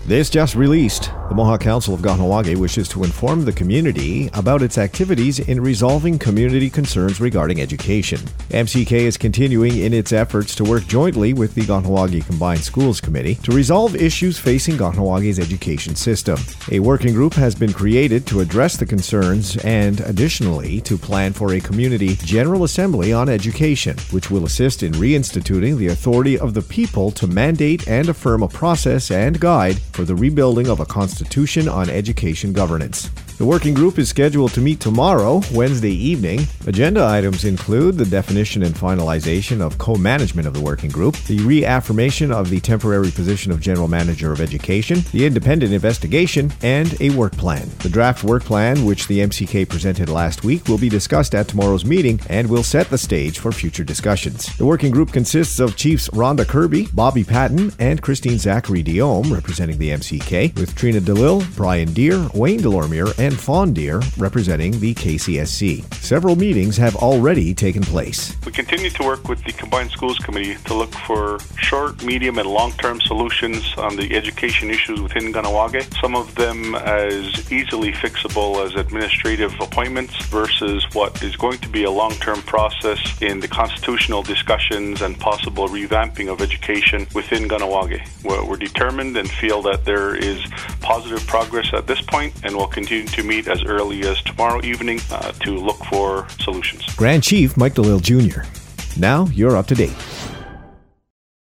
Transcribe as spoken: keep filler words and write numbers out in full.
This just released. The Mohawk Council of Kahnawake wishes to inform the community about its activities in resolving community concerns regarding education. M C K is continuing in its efforts to work jointly with the Kahnawake Combined Schools Committee to resolve issues facing Kahnawake's education system. A working group has been created to address the concerns and, additionally, to plan for a community General Assembly on education, which will assist in reinstituting the authority of the people to mandate and affirm a process and guide for the rebuilding of a constitution on education governance. The working group is scheduled to meet tomorrow, Wednesday evening. Agenda items include the definition and finalization of co-management of the working group, the reaffirmation of the temporary position of General Manager of Education, the independent investigation, and a work plan. The draft work plan, which the M C K presented last week, will be discussed at tomorrow's meeting and will set the stage for future discussions. The working group consists of Chiefs Rhonda Kirby, Bobby Patton, and Christine Zachary Diome, representing the M C K, with Trina DeLille, Brian Deere, Wayne Delormier, and Fawn Deere, representing the K C S C. Several meetings have already taken place. We continue to work with the Combined Schools Committee to look for short, medium, and long-term solutions on the education issues within Kahnawake. Some of them as easily fixable as administrative appointments versus what is going to be a long-term process in the constitutional discussions and possible revamping of education within Kahnawake. We're, we're determined and feel that there is positive progress at this point, and we'll continue to meet as early as tomorrow evening uh, to look for solutions. Grand Chief Mike DeLille Junior Now you're up to date.